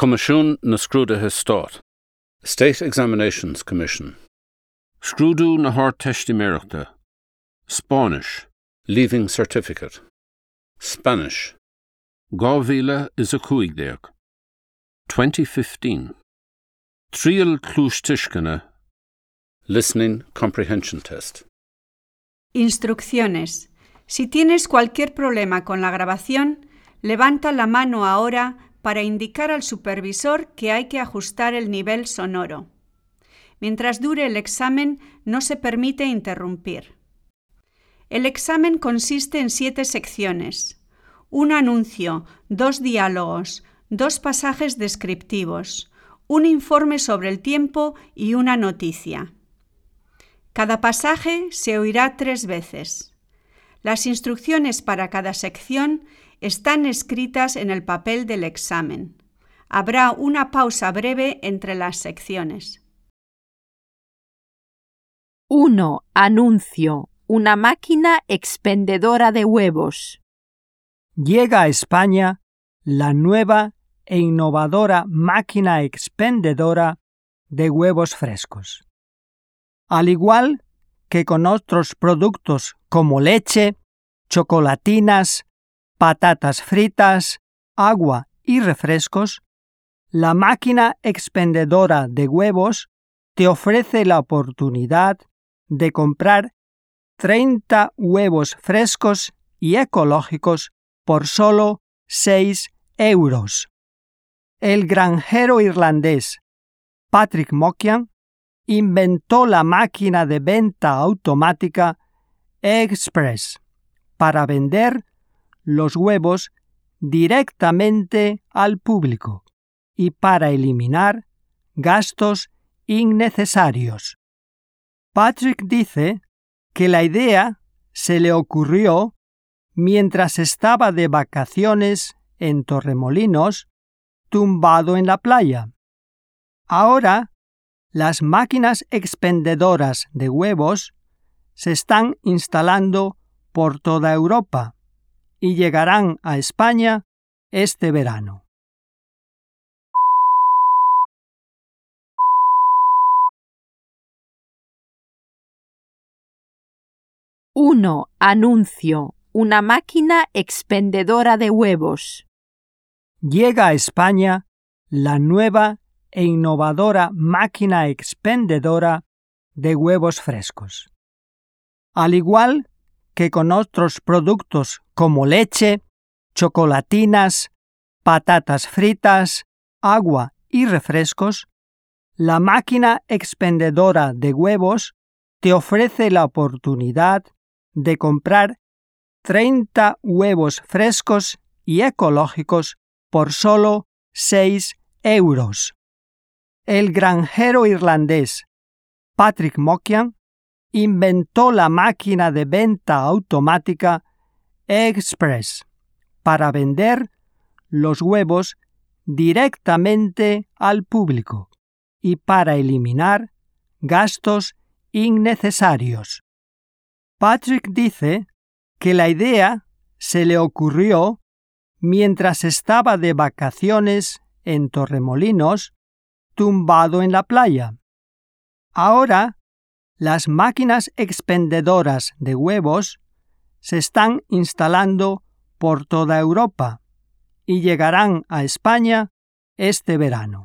Comisiún na Scrúdathe Stát. State Examinations Commission. Scrúdú na Thart Teistiméireachta. Spáinis. Leaving Certificate. Spanish. 2015. 2015. Tríal clúis-tuiscine. Listening Comprehension Test. Instrucciones. Si tienes cualquier problema con la grabación, levanta la mano ahora para indicar al supervisor que hay que ajustar el nivel sonoro. Mientras dure el examen, no se permite interrumpir. El examen consiste en 7 secciones: un anuncio, 2 diálogos, 2 pasajes descriptivos, un informe sobre el tiempo y una noticia. Cada pasaje se oirá 3 veces. Las instrucciones para cada sección están escritas en el papel del examen. Habrá una pausa breve entre las secciones. 1. Anuncio. Una máquina expendedora de huevos. Llega a España la nueva e innovadora máquina expendedora de huevos frescos. Al igual que con otros productos como leche, chocolatinas, patatas fritas, agua y refrescos, la máquina expendedora de huevos te ofrece la oportunidad de comprar 30 huevos frescos y ecológicos por solo 6 euros. El granjero irlandés Patrick Mokian inventó la máquina de venta automática Express para vender los huevos directamente al público y para eliminar gastos innecesarios. Patrick dice que la idea se le ocurrió mientras estaba de vacaciones en Torremolinos, tumbado en la playa. Ahora, las máquinas expendedoras de huevos se están instalando por toda Europa y llegarán a España este verano. 1. Anuncio. Una máquina expendedora de huevos. Llega a España la nueva e innovadora máquina expendedora de huevos frescos. Al igual que con otros productos como leche, chocolatinas, patatas fritas, agua y refrescos, la máquina expendedora de huevos te ofrece la oportunidad de comprar 30 huevos frescos y ecológicos por solo 6 euros. El granjero irlandés Patrick Mokian inventó la máquina de venta automática Express para vender los huevos directamente al público y para eliminar gastos innecesarios. Patrick dice que la idea se le ocurrió mientras estaba de vacaciones en Torremolinos, tumbado en la playa. Ahora, las máquinas expendedoras de huevos se están instalando por toda Europa y llegarán a España este verano.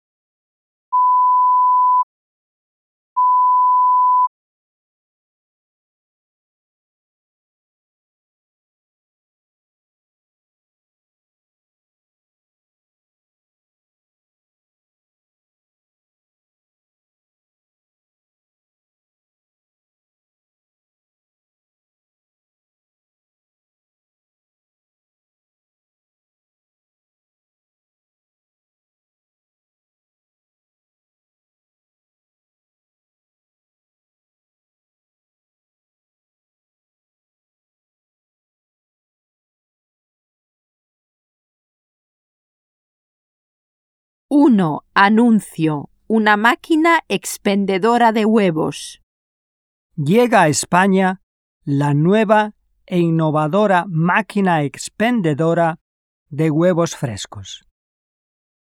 1. Anuncio. Una máquina expendedora de huevos. Llega a España la nueva e innovadora máquina expendedora de huevos frescos.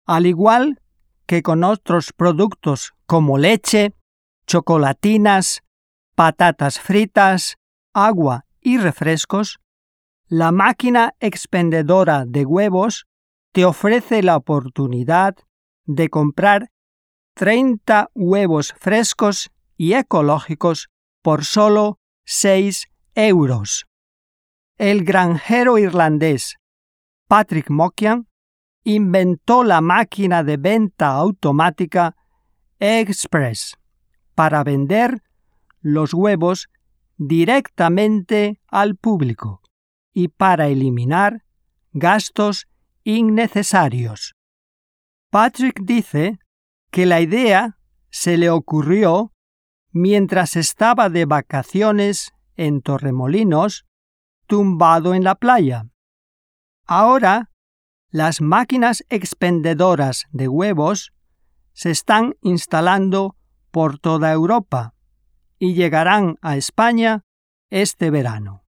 Al igual que con otros productos como leche, chocolatinas, patatas fritas, agua y refrescos, la máquina expendedora de huevos te ofrece la oportunidad de comprar 30 huevos frescos y ecológicos por solo 6 euros. El granjero irlandés Patrick Mokian inventó la máquina de venta automática Express para vender los huevos directamente al público y para eliminar gastos innecesarios. Patrick dice que la idea se le ocurrió mientras estaba de vacaciones en Torremolinos, tumbado en la playa. Ahora, las máquinas expendedoras de huevos se están instalando por toda Europa y llegarán a España este verano.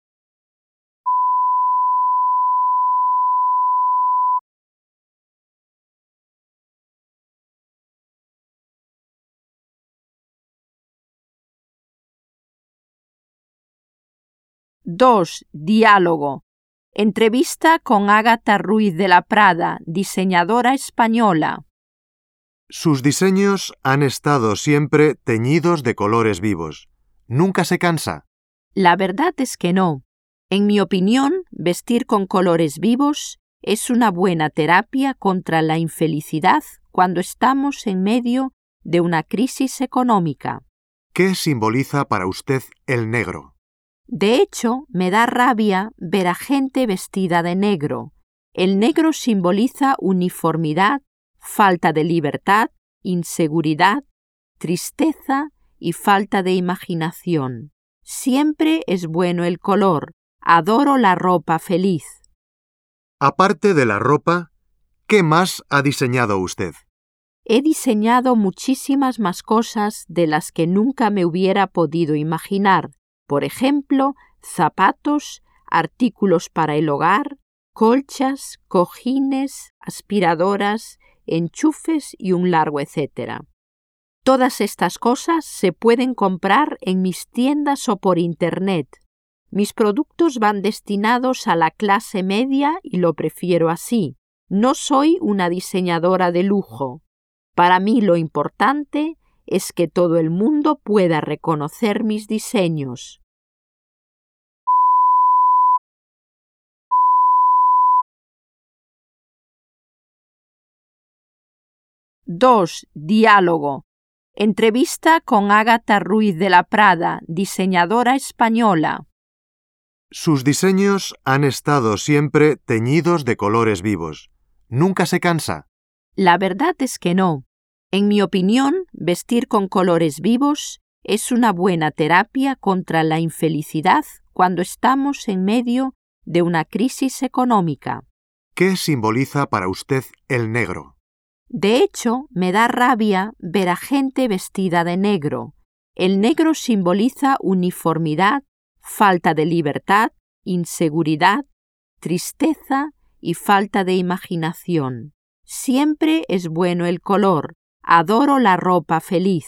Dos. Diálogo. Entrevista con Ágata Ruiz de la Prada, diseñadora española. Sus diseños han estado siempre teñidos de colores vivos. ¿Nunca se cansa? La verdad es que no. En mi opinión, vestir con colores vivos es una buena terapia contra la infelicidad cuando estamos en medio de una crisis económica. ¿Qué simboliza para usted el negro? De hecho, me da rabia ver a gente vestida de negro. El negro simboliza uniformidad, falta de libertad, inseguridad, tristeza y falta de imaginación. Siempre es bueno el color. Adoro la ropa feliz. Aparte de la ropa, ¿qué más ha diseñado usted? He diseñado muchísimas más cosas de las que nunca me hubiera podido imaginar. Por ejemplo, zapatos, artículos para el hogar, colchas, cojines, aspiradoras, enchufes y un largo etcétera. Todas estas cosas se pueden comprar en mis tiendas o por Internet. Mis productos van destinados a la clase media y lo prefiero así. No soy una diseñadora de lujo. Para mí lo importante es que todo el mundo pueda reconocer mis diseños. Dos. Diálogo. Entrevista con Ágata Ruiz de la Prada, diseñadora española. Sus diseños han estado siempre teñidos de colores vivos. ¿Nunca se cansa? La verdad es que no. En mi opinión, vestir con colores vivos es una buena terapia contra la infelicidad cuando estamos en medio de una crisis económica. ¿Qué simboliza para usted el negro? De hecho, me da rabia ver a gente vestida de negro. El negro simboliza uniformidad, falta de libertad, inseguridad, tristeza y falta de imaginación. Siempre es bueno el color. Adoro la ropa feliz.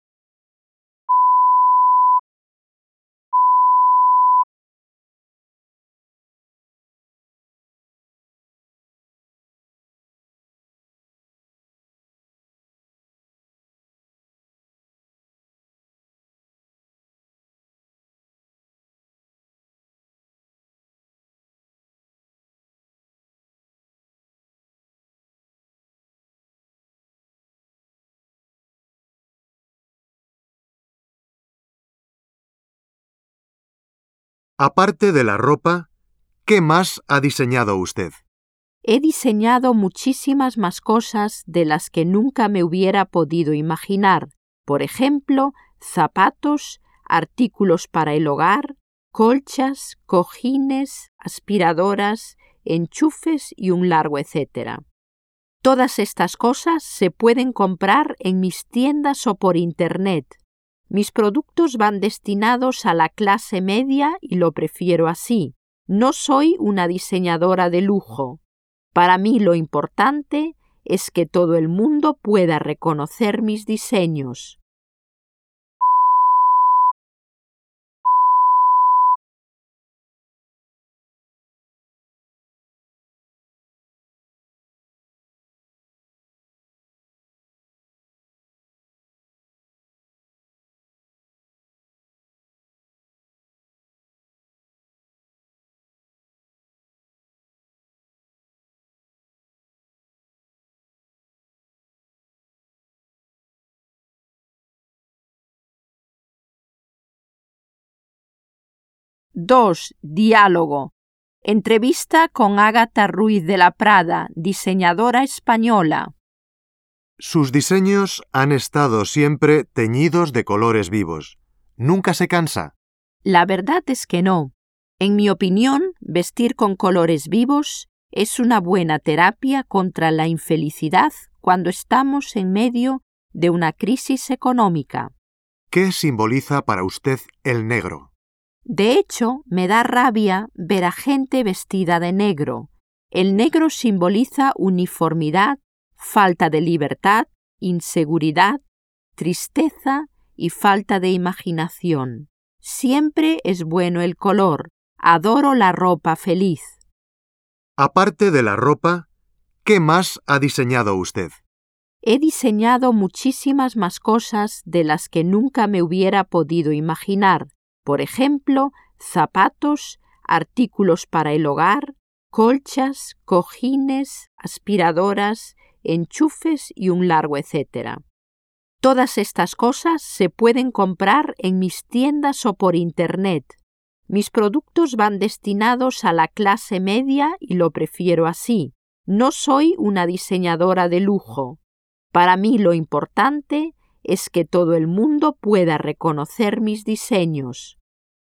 Aparte de la ropa, ¿qué más ha diseñado usted? He diseñado muchísimas más cosas de las que nunca me hubiera podido imaginar. Por ejemplo, zapatos, artículos para el hogar, colchas, cojines, aspiradoras, enchufes y un largo etcétera. Todas estas cosas se pueden comprar en mis tiendas o por Internet. Mis productos van destinados a la clase media y lo prefiero así. No soy una diseñadora de lujo. Para mí lo importante es que todo el mundo pueda reconocer mis diseños. Dos. Diálogo. Entrevista con Ágata Ruiz de la Prada, diseñadora española. Sus diseños han estado siempre teñidos de colores vivos. ¿Nunca se cansa? La verdad es que no. En mi opinión, vestir con colores vivos es una buena terapia contra la infelicidad cuando estamos en medio de una crisis económica. ¿Qué simboliza para usted el negro? De hecho, me da rabia ver a gente vestida de negro. El negro simboliza uniformidad, falta de libertad, inseguridad, tristeza y falta de imaginación. Siempre es bueno el color. Adoro la ropa feliz. Aparte de la ropa, ¿qué más ha diseñado usted? He diseñado muchísimas más cosas de las que nunca me hubiera podido imaginar. Por ejemplo, zapatos, artículos para el hogar, colchas, cojines, aspiradoras, enchufes y un largo etcétera. Todas estas cosas se pueden comprar en mis tiendas o por Internet. Mis productos van destinados a la clase media y lo prefiero así. No soy una diseñadora de lujo. Para mí lo importante es que todo el mundo pueda reconocer mis diseños.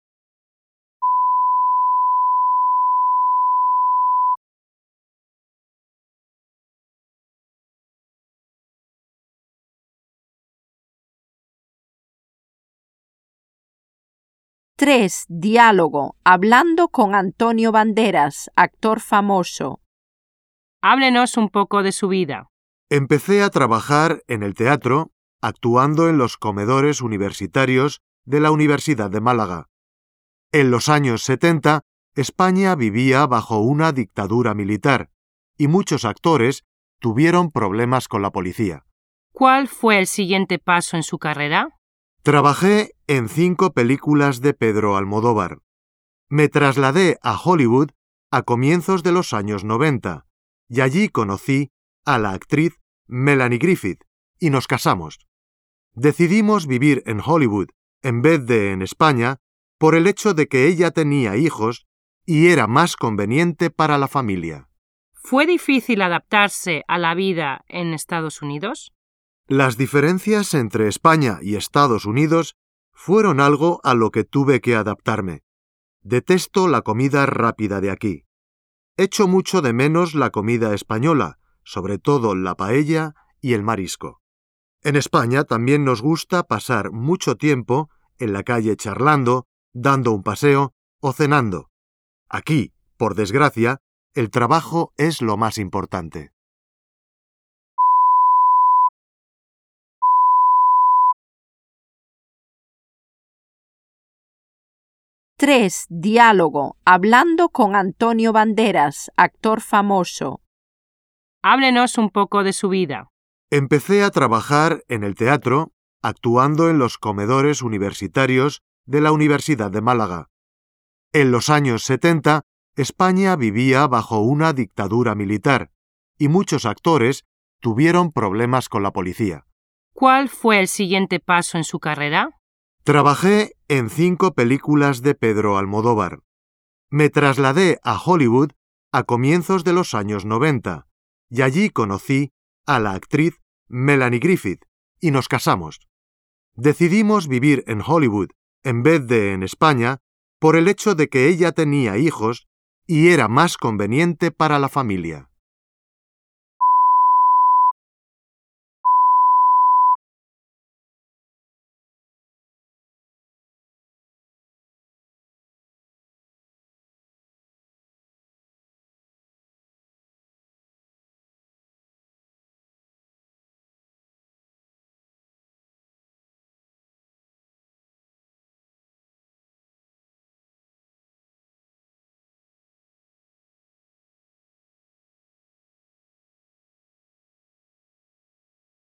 Tres. Diálogo. Hablando con Antonio Banderas, actor famoso. Háblenos un poco de su vida. Empecé a trabajar en el teatro, actuando en los comedores universitarios de la Universidad de Málaga. En los años 70, España vivía bajo una dictadura militar y muchos actores tuvieron problemas con la policía. ¿Cuál fue el siguiente paso en su carrera? Trabajé en 5 películas de Pedro Almodóvar. Me trasladé a Hollywood a comienzos de los años 90 y allí conocí a la actriz Melanie Griffith y nos casamos. Decidimos vivir en Hollywood en vez de en España por el hecho de que ella tenía hijos y era más conveniente para la familia. ¿Fue difícil adaptarse a la vida en Estados Unidos? Las diferencias entre España y Estados Unidos fueron algo a lo que tuve que adaptarme. Detesto la comida rápida de aquí. Echo mucho de menos la comida española, sobre todo la paella y el marisco. En España también nos gusta pasar mucho tiempo en la calle charlando, dando un paseo o cenando. Aquí, por desgracia, el trabajo es lo más importante. Tres. Diálogo. Hablando con Antonio Banderas, actor famoso. Háblenos un poco de su vida. Empecé a trabajar en el teatro, actuando en los comedores universitarios de la Universidad de Málaga. En los años 70, España vivía bajo una dictadura militar y muchos actores tuvieron problemas con la policía. ¿Cuál fue el siguiente paso en su carrera? Trabajé en 5 películas de Pedro Almodóvar. Me trasladé a Hollywood a comienzos de los años 90 y allí conocí a la actriz Melanie Griffith y nos casamos. Decidimos vivir en Hollywood en vez de en España por el hecho de que ella tenía hijos y era más conveniente para la familia.